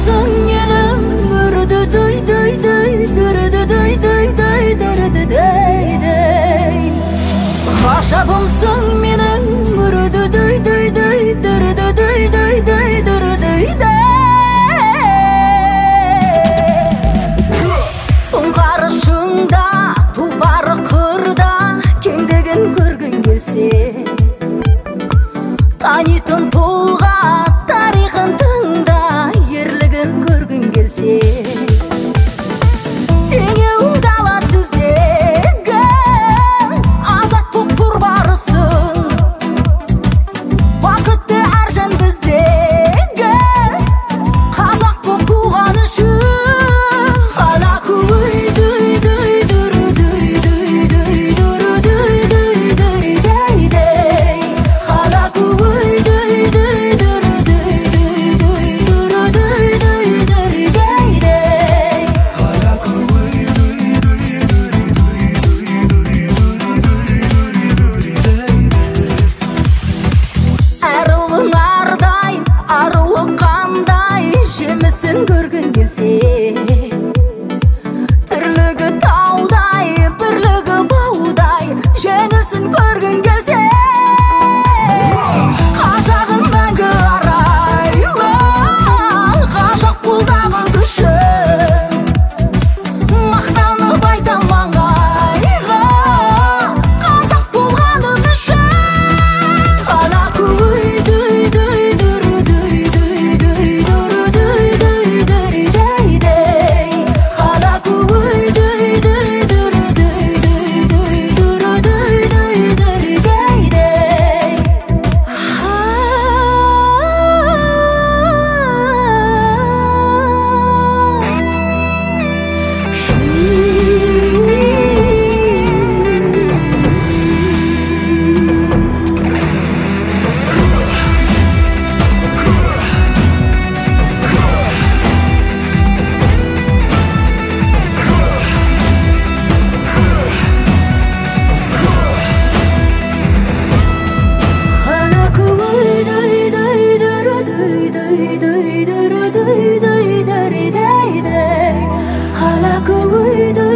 Қашабымсың менің Қашабымсың менің Сұңғарышыңда тұлпары қырда кеңдігін көргің келсе, танитын тұлға тарихын тыңда ерлігін көргің келсе, теңеуің дала түздегі азат боп тұр барысың, бақытты әр жан біздегі қазақ боп туған үшін. Аруы қандай жемісін көргің келсе, тірлігі таудай, бірлігі баудай, жеңісін көргің келсе, қазағым мәңгі арайлы, ғажап қолдағы күшің, мақтанып айтам маңайға, қазақ болғаным үшін. Hala